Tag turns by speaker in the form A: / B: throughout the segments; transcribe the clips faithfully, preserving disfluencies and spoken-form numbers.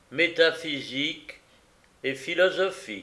A: métaphysique et philosophie.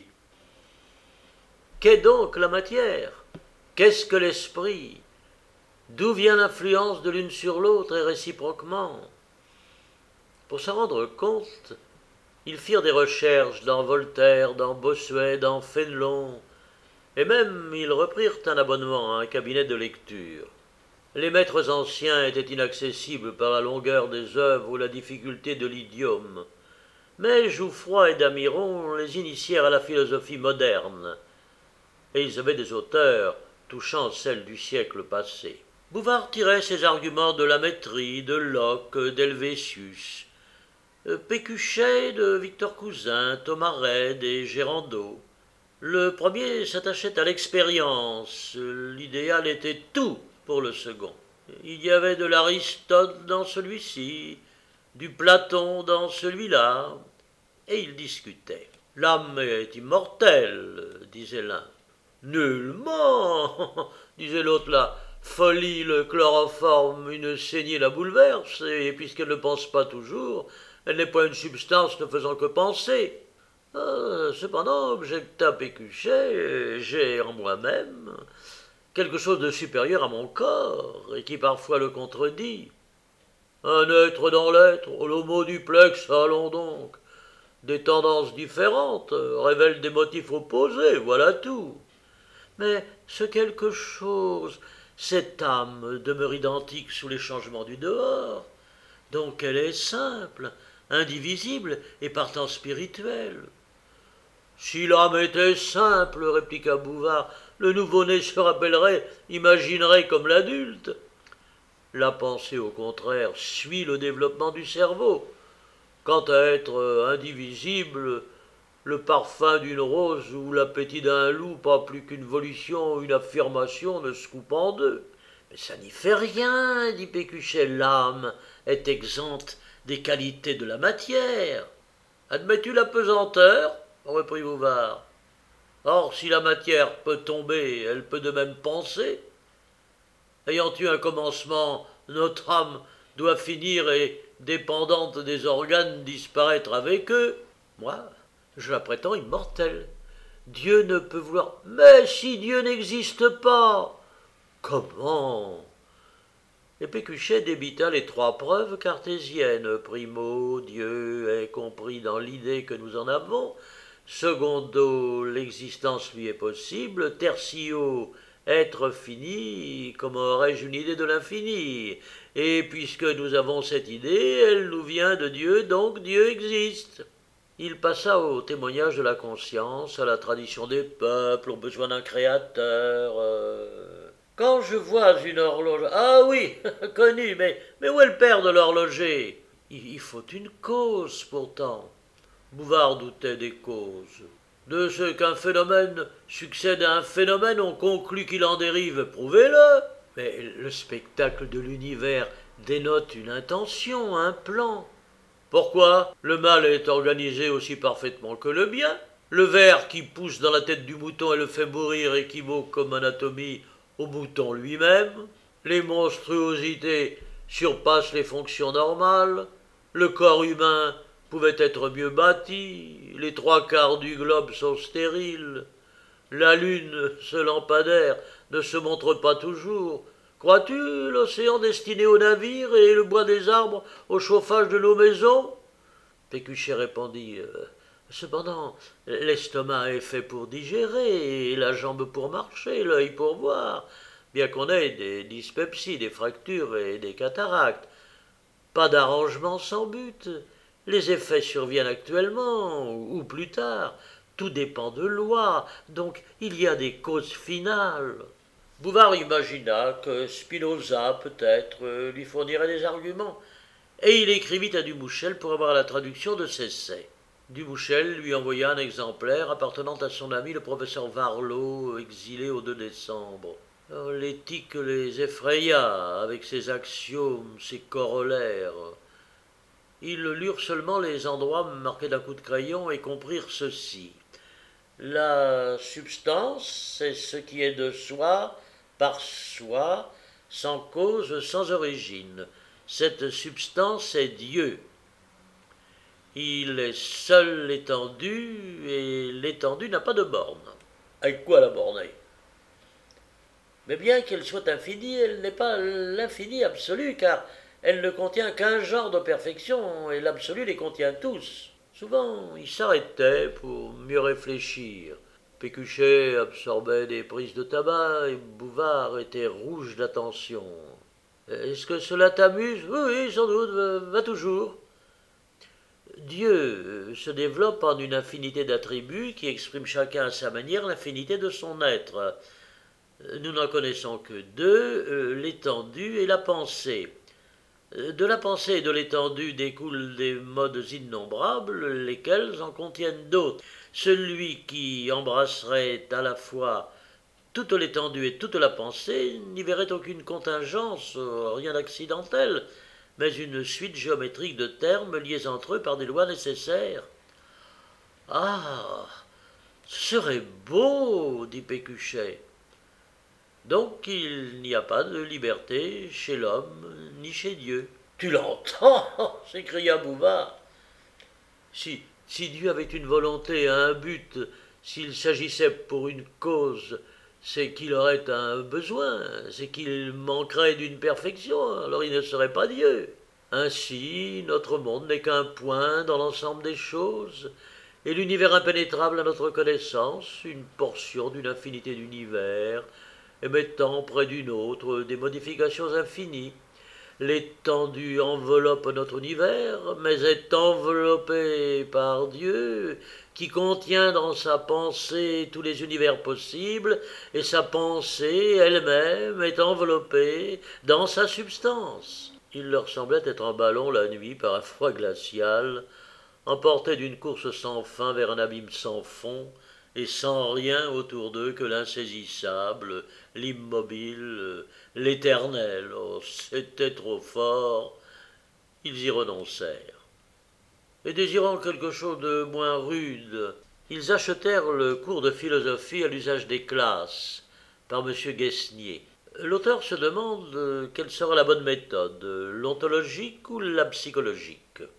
A: Qu'est donc la matière? Qu'est-ce que l'esprit? D'où vient l'influence de l'une sur l'autre et réciproquement? Pour s'en rendre compte, ils firent des recherches dans Voltaire, dans Bossuet, dans Fénelon, et même ils reprirent un abonnement à un cabinet de lecture. Les maîtres anciens étaient inaccessibles par la longueur des œuvres ou la difficulté de l'idiome, mais Jouffroy et Damiron les initièrent à la philosophie moderne, et ils avaient des auteurs touchant celle du siècle passé. Bouvard tirait ses arguments de Lamétrie, de Locke, d'Helvétius, Pécuchet de Victor Cousin, Thomas Reid et Gérando. Le premier s'attachait à l'expérience, l'idéal était tout pour le second. Il y avait de l'Aristote dans celui-ci, du Platon dans celui-là, et ils discutaient. L'âme est immortelle, disait l'un. Nullement, disait l'autre, la folie, le chloroforme, une saignée la bouleverse, et puisqu'elle ne pense pas toujours, elle n'est pas une substance ne faisant que penser. Euh, cependant, objecta Pécuchet, j'ai en moi-même quelque chose de supérieur à mon corps, et qui parfois le contredit. Un être dans l'être, l'homo duplex, allons donc. Des tendances différentes révèlent des motifs opposés, voilà tout. Mais ce quelque chose, cette âme demeure identique sous les changements du dehors, donc elle est simple, indivisible et partant spirituelle. Si l'âme était simple, répliqua Bouvard, le nouveau-né se rappellerait, imaginerait comme l'adulte. La pensée, au contraire, suit le développement du cerveau. Quant à être indivisible, le parfum d'une rose ou l'appétit d'un loup, pas plus qu'une volition ou une affirmation ne se coupe en deux. Mais ça n'y fait rien, dit Pécuchet, l'âme est exempte des qualités de la matière. Admets-tu la pesanteur? Reprit Bouvard. Or, si la matière peut tomber, elle peut de même penser. Ayant eu un commencement, notre âme doit finir et, dépendante des organes, disparaître avec eux. Moi, je la prétends immortelle. Dieu ne peut vouloir... Mais si Dieu n'existe pas! Comment? Et Pécuchet débita les trois preuves cartésiennes. Primo, Dieu est compris dans l'idée que nous en avons. Secondo, l'existence lui est possible. Tertio, être fini, comment aurais-je une idée de l'infini? Et puisque nous avons cette idée, elle nous vient de Dieu, donc Dieu existe. Il passa au témoignage de la conscience, à la tradition des peuples, au besoin d'un créateur. Euh... Quand je vois une horloge... Ah oui, connu, mais, mais où est le père de l'horloger? Il faut une cause, pourtant. Bouvard doutait des causes. De ce qu'un phénomène succède à un phénomène, on conclut qu'il en dérive, prouvez-le. Mais le spectacle de l'univers dénote une intention, un plan. Pourquoi? Le mal est organisé aussi parfaitement que le bien. Le ver qui pousse dans la tête du mouton et le fait mourir équivaut comme anatomie au mouton lui-même. Les monstruosités surpassent les fonctions normales. Le corps humain pouvait être mieux bâti. Les trois quarts du globe sont stériles. La lune, ce lampadaire, ne se montre pas toujours. Crois-tu l'océan destiné aux navires et le bois des arbres au chauffage de nos maisons? Pécuchet répondit euh, Cependant, l'estomac est fait pour digérer, et la jambe pour marcher, l'œil pour voir, bien qu'on ait des dyspepsies, des fractures et des cataractes. Pas d'arrangement sans but. Les effets surviennent actuellement ou plus tard. Tout dépend de lois, donc il y a des causes finales. Bouvard imagina que Spinoza, peut-être, lui fournirait des arguments, et il écrivit à Dumouchel pour avoir la traduction de ses essais. Dumouchel lui envoya un exemplaire appartenant à son ami le professeur Varlot, exilé au deux décembre. L'éthique les effraya avec ses axiomes, ses corollaires. Ils lurent seulement les endroits marqués d'un coup de crayon et comprirent ceci. La substance, c'est ce qui est de soi, par soi, sans cause, sans origine. Cette substance est Dieu. Il est seul l'étendue, et l'étendue n'a pas de borne. Avec quoi la borner? Mais bien qu'elle soit infinie, elle n'est pas l'infini absolu, car elle ne contient qu'un genre de perfection, et l'absolu les contient tous. Souvent, il s'arrêtait pour mieux réfléchir. Pécuchet absorbait des prises de tabac, et Bouvard était rouge d'attention. Est-ce que cela t'amuse? Oui, oui, sans doute, va, va toujours. Dieu se développe en une infinité d'attributs qui expriment chacun à sa manière l'infinité de son être. Nous n'en connaissons que deux, l'étendue et la pensée. De la pensée et de l'étendue découlent des modes innombrables, lesquels en contiennent d'autres. Celui qui embrasserait à la fois toute l'étendue et toute la pensée n'y verrait aucune contingence, rien d'accidentel, mais une suite géométrique de termes liés entre eux par des lois nécessaires. Ah, ce serait beau, dit Pécuchet. Donc il n'y a pas de liberté chez l'homme ni chez Dieu. Tu l'entends? S'écria Bouvard. Si, si Dieu avait une volonté, un but, s'il s'agissait pour une cause, c'est qu'il aurait un besoin, c'est qu'il manquerait d'une perfection, alors il ne serait pas Dieu. Ainsi, notre monde n'est qu'un point dans l'ensemble des choses, et l'univers impénétrable à notre connaissance, une portion d'une infinité d'univers, émettant près d'une autre des modifications infinies. L'étendue enveloppe notre univers, mais est enveloppée par Dieu, qui contient dans sa pensée tous les univers possibles, et sa pensée elle-même est enveloppée dans sa substance. Il leur semblait être en ballon la nuit par un froid glacial, emportés d'une course sans fin vers un abîme sans fond, et sans rien autour d'eux que l'insaisissable, l'immobile, l'éternel. Oh, c'était trop fort. Ils y renoncèrent. Et désirant quelque chose de moins rude, ils achetèrent le cours de philosophie à l'usage des classes, par M. Guesnier. L'auteur se demande quelle sera la bonne méthode, l'ontologique ou la psychologique.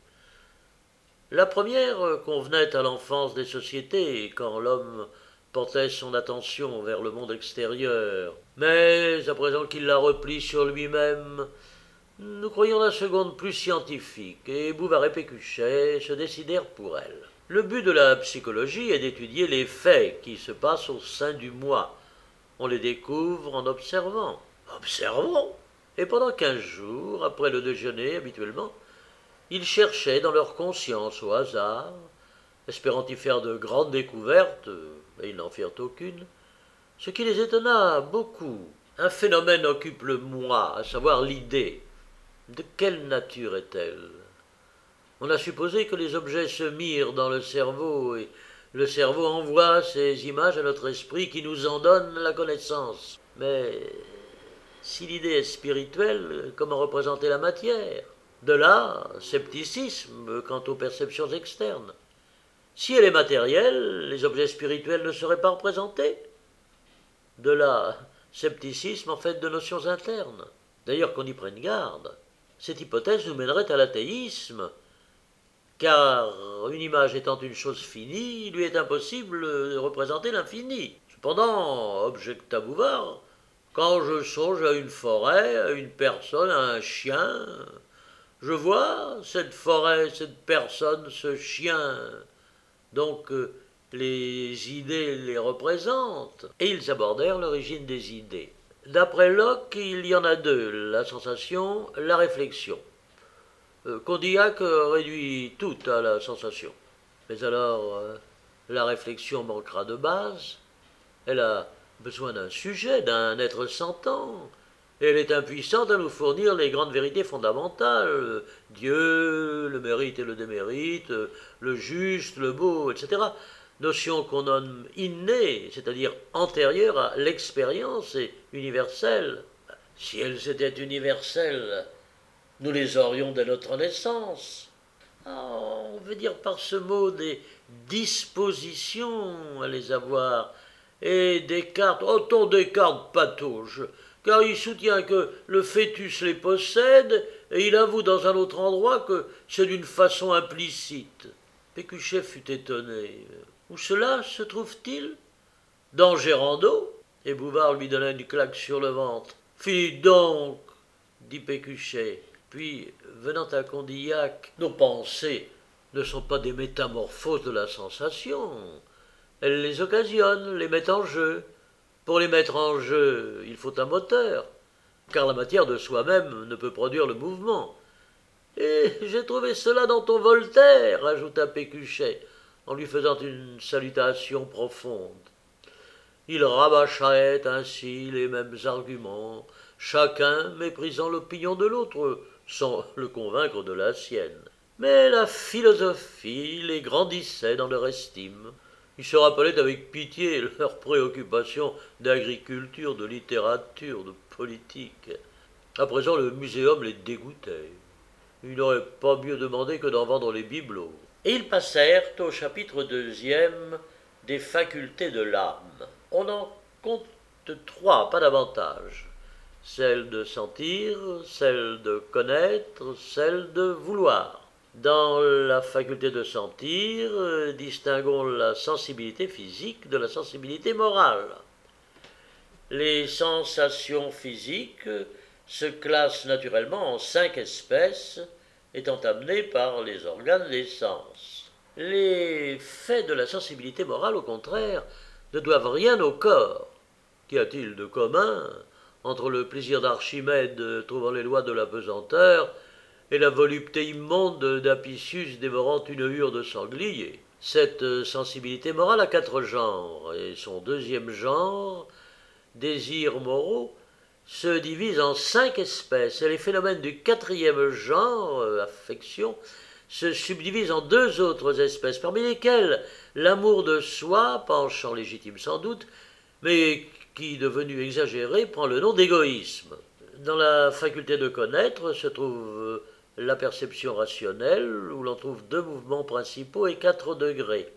A: La première convenait à l'enfance des sociétés, quand l'homme portait son attention vers le monde extérieur. Mais, à présent qu'il la replie sur lui-même, nous croyons la seconde plus scientifique, et Bouvard et Pécuchet se décidèrent pour elle. Le but de la psychologie est d'étudier les faits qui se passent au sein du moi. On les découvre en observant. Observons! Et pendant quinze jours, après le déjeuner habituellement, ils cherchaient dans leur conscience au hasard, espérant y faire de grandes découvertes, et ils n'en firent aucune, ce qui les étonna beaucoup. Un phénomène occupe le moi, à savoir l'idée. De quelle nature est-elle? On a supposé que les objets se mirent dans le cerveau, et le cerveau envoie ces images à notre esprit qui nous en donne la connaissance. Mais si l'idée est spirituelle, comment représenter la matière? De là, scepticisme quant aux perceptions externes. Si elle est matérielle, les objets spirituels ne seraient pas représentés. De là, scepticisme en fait de notions internes. D'ailleurs, qu'on y prenne garde. Cette hypothèse nous mènerait à l'athéisme, car une image étant une chose finie, il lui est impossible de représenter l'infini. Cependant, objecta Bouvard, quand je songe à une forêt, à une personne, à un chien, je vois cette forêt, cette personne, ce chien. Donc euh, les idées les représentent. Et ils abordèrent l'origine des idées. D'après Locke, il y en a deux, la sensation, la réflexion. Euh, Condillac réduit tout à la sensation. Mais alors, euh, la réflexion manquera de base. Elle a besoin d'un sujet, d'un être sentant. Et elle est impuissante à nous fournir les grandes vérités fondamentales, Dieu, le mérite et le démérite, le juste, le beau, et cetera. Notions qu'on nomme innées, c'est-à-dire antérieures à l'expérience et universelles. Si elles étaient universelles, nous les aurions dès notre naissance. Ah, on veut dire par ce mot des dispositions à les avoir, et Descartes, autant Descartes patauge, car il soutient que le fœtus les possède, et il avoue dans un autre endroit que c'est d'une façon implicite. Pécuchet fut étonné. Où cela se trouve-t-il? Dans Gérando. Et Bouvard lui donna une claque sur le ventre. Finis donc, dit Pécuchet. Puis, venant à Condillac, nos pensées ne sont pas des métamorphoses de la sensation. Elles les occasionnent, les mettent en jeu. Pour les mettre en jeu, il faut un moteur, car la matière de soi-même ne peut produire le mouvement. Et j'ai trouvé cela dans ton Voltaire, ajouta Pécuchet, en lui faisant une salutation profonde. Il rabâchait ainsi les mêmes arguments, chacun méprisant l'opinion de l'autre, sans le convaincre de la sienne. Mais la philosophie les grandissait dans leur estime. Ils se rappelaient avec pitié leurs préoccupations d'agriculture, de littérature, de politique. À présent, le muséum les dégoûtait. Ils n'auraient pas mieux demandé que d'en vendre les bibelots. Et ils passèrent au chapitre deuxième des facultés de l'âme. On en compte trois, pas davantage. Celle de sentir, celle de connaître, celle de vouloir. Dans la faculté de sentir, euh, distinguons la sensibilité physique de la sensibilité morale. Les sensations physiques se classent naturellement en cinq espèces, étant amenées par les organes des sens. Les faits de la sensibilité morale, au contraire, ne doivent rien au corps. Qu'y a-t-il de commun entre le plaisir d'Archimède trouvant les lois de la pesanteur et la volupté immonde d'Apicius dévorant une hure de sanglier? Cette sensibilité morale a quatre genres, et son deuxième genre, désirs moraux, se divise en cinq espèces, et les phénomènes du quatrième genre, affection, se subdivisent en deux autres espèces, parmi lesquelles l'amour de soi, penchant légitime sans doute, mais qui, devenu exagéré, prend le nom d'égoïsme. Dans la faculté de connaître se trouve la perception rationnelle, où l'on trouve deux mouvements principaux et quatre degrés.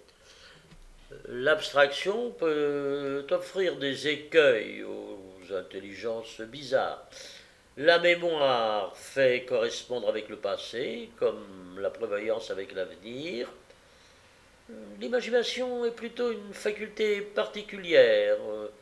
A: L'abstraction peut offrir des écueils aux intelligences bizarres. La mémoire fait correspondre avec le passé, comme la prévoyance avec l'avenir. L'imagination est plutôt une faculté particulière,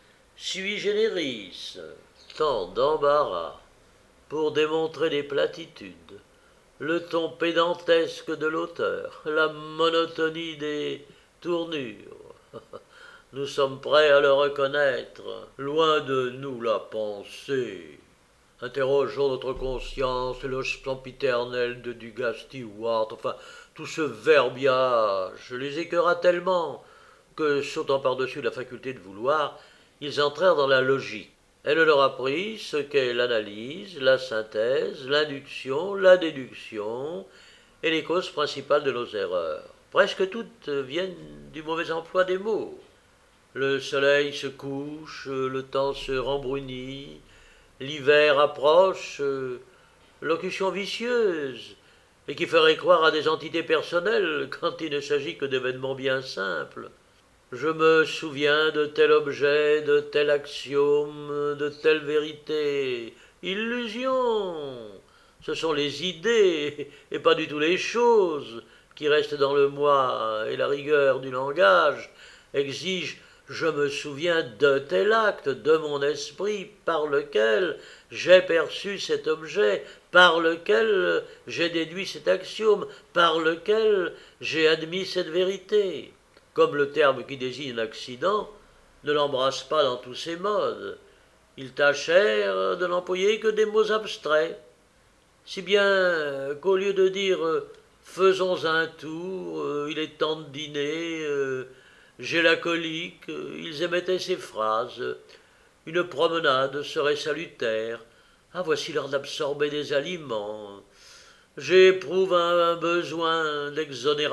A: sui generis, tant d'embarras pour démontrer des platitudes, le ton pédantesque de l'auteur, la monotonie des tournures. Nous sommes prêts à le reconnaître, loin de nous la pensée. Interrogeons notre conscience et le sempiternel de Dugas Stewart, enfin, tout ce verbiage les écœura tellement que, sautant par-dessus la faculté de vouloir, ils entrèrent dans la logique. Elle leur apprit ce qu'est l'analyse, la synthèse, l'induction, la déduction et les causes principales de nos erreurs. Presque toutes viennent du mauvais emploi des mots. Le soleil se couche, le temps se rembrunit, l'hiver approche, locution vicieuse, et qui ferait croire à des entités personnelles quand il ne s'agit que d'événements bien simples. Je me souviens de tel objet, de tel axiome, de telle vérité. Illusion! Ce sont les idées, et pas du tout les choses, qui restent dans le moi, et la rigueur du langage exige « je me souviens de tel acte, de mon esprit, par lequel j'ai perçu cet objet, par lequel j'ai déduit cet axiome, par lequel j'ai admis cette vérité ». Comme le terme qui désigne un accident ne l'embrasse pas dans tous ses modes, ils tâchèrent de n'employer que des mots abstraits, si bien qu'au lieu de dire « faisons un tour, il est temps de dîner, j'ai la colique », ils émettaient ces phrases « une promenade serait salutaire, ah voici l'heure d'absorber des aliments, j'éprouve un besoin d'exonération ».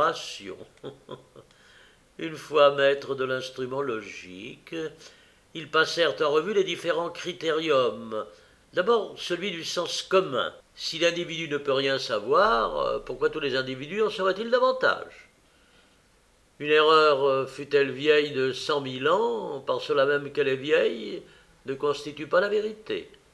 A: Une fois maîtres de l'instrument logique, ils passèrent en revue les différents critériums. D'abord, celui du sens commun. Si l'individu ne peut rien savoir, pourquoi tous les individus en sauraient-ils davantage? Une erreur, fût-elle vieille de cent mille ans, par cela même qu'elle est vieille, ne constitue pas la vérité.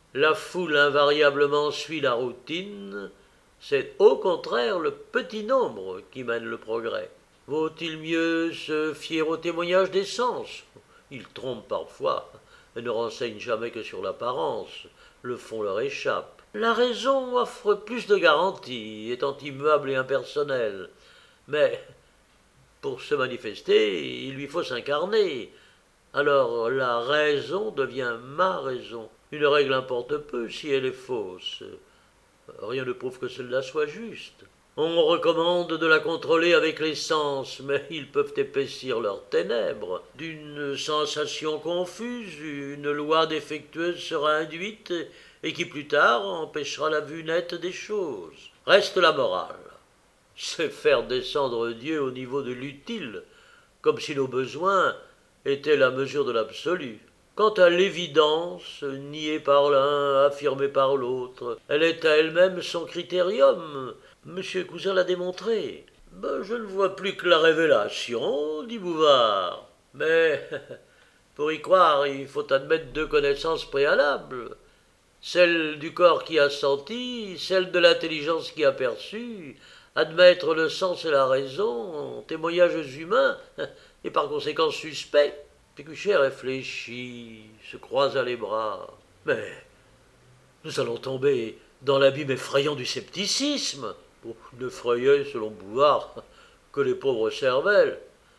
A: La foule invariablement suit la routine, c'est au contraire le petit nombre qui mène le progrès. Vaut-il mieux se fier aux témoignages des sens? Ils trompent parfois et ne renseignent jamais que sur l'apparence. Le fond leur échappe. La raison offre plus de garanties, étant immuable et impersonnelle. Mais pour se manifester, il lui faut s'incarner. Alors la raison devient ma raison. Une règle importe peu si elle est fausse. Rien ne prouve que celle-là soit juste. On recommande de la contrôler avec les sens, mais ils peuvent épaissir leurs ténèbres. D'une sensation confuse, une loi défectueuse sera induite et qui plus tard empêchera la vue nette des choses. Reste la morale. C'est faire descendre Dieu au niveau de l'utile, comme si nos besoins étaient la mesure de l'absolu. Quant à l'évidence, niée par l'un, affirmée par l'autre, elle est à elle-même son critérium. Monsieur Cousin l'a démontré. Ben, je ne vois plus que la révélation, dit Bouvard. Mais pour y croire, il faut admettre deux connaissances préalables. Celle du corps qui a senti, celle de l'intelligence qui a perçu. Admettre le sens et la raison, témoignages humains, et par conséquent suspects. Pécuchet réfléchit, se croisa les bras. Mais nous allons tomber dans l'abîme effrayant du scepticisme. Oh, n'effrayait, selon Bouvard, que les pauvres cervelles.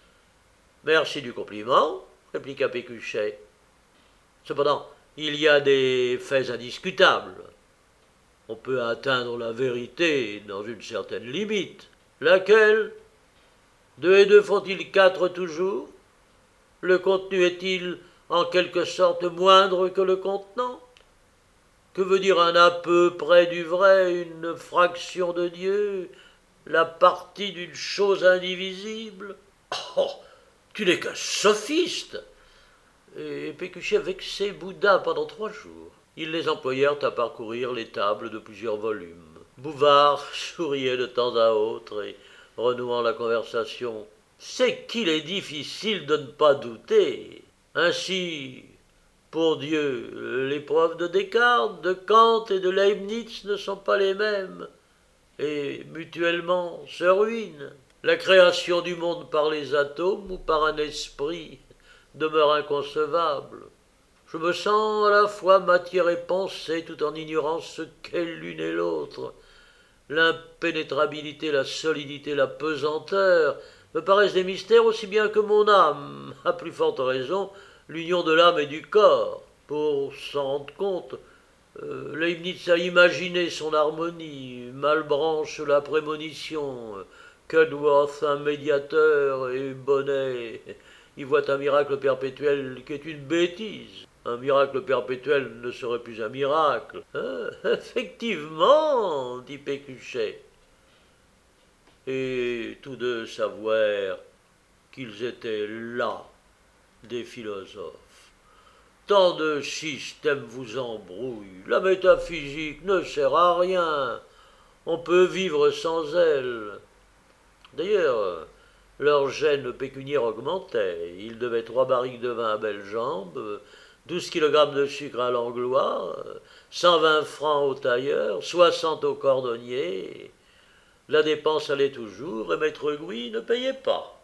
A: Merci du compliment, répliqua Pécuchet. Cependant, il y a des faits indiscutables. On peut atteindre la vérité dans une certaine limite. Laquelle? Deux et deux font-ils quatre toujours? Le contenu est-il en quelque sorte moindre que le contenant? Que veut dire un à peu près du vrai, une fraction de Dieu, la partie d'une chose indivisible? Oh, tu n'es qu'un sophiste! Et Pécuchet vexé bouda pendant trois jours. Ils les employèrent à parcourir les tables de plusieurs volumes. Bouvard souriait de temps à autre et, renouant la conversation, c'est qu'il est difficile de ne pas douter. Ainsi, pour Dieu, les preuves de Descartes, de Kant et de Leibniz ne sont pas les mêmes, et mutuellement se ruinent. La création du monde par les atomes ou par un esprit demeure inconcevable. Je me sens à la fois matière et pensée tout en ignorant ce qu'est l'une et l'autre. L'impénétrabilité, la solidité, la pesanteur me paraissent des mystères aussi bien que mon âme, à plus forte raison l'union de l'âme et du corps. Pour s'en rendre compte, euh, Leibniz a imaginé son harmonie, Malebranche la prémonition, Cudworth un médiateur et Bonnet y voit un miracle perpétuel qui est une bêtise. Un miracle perpétuel ne serait plus un miracle. Hein? Effectivement, dit Pécuchet. Et tous deux s'avouèrent qu'ils étaient là, des philosophes. Tant de systèmes vous embrouillent. La métaphysique ne sert à rien. On peut vivre sans elle. D'ailleurs, leur gêne pécuniaire augmentait. Ils devaient trois barriques de vin à Bellembe, douze kilogrammes de sucre à Langlois, cent vingt francs au tailleur, soixante au cordonnier. La dépense allait toujours et Maître Gouy ne payait pas.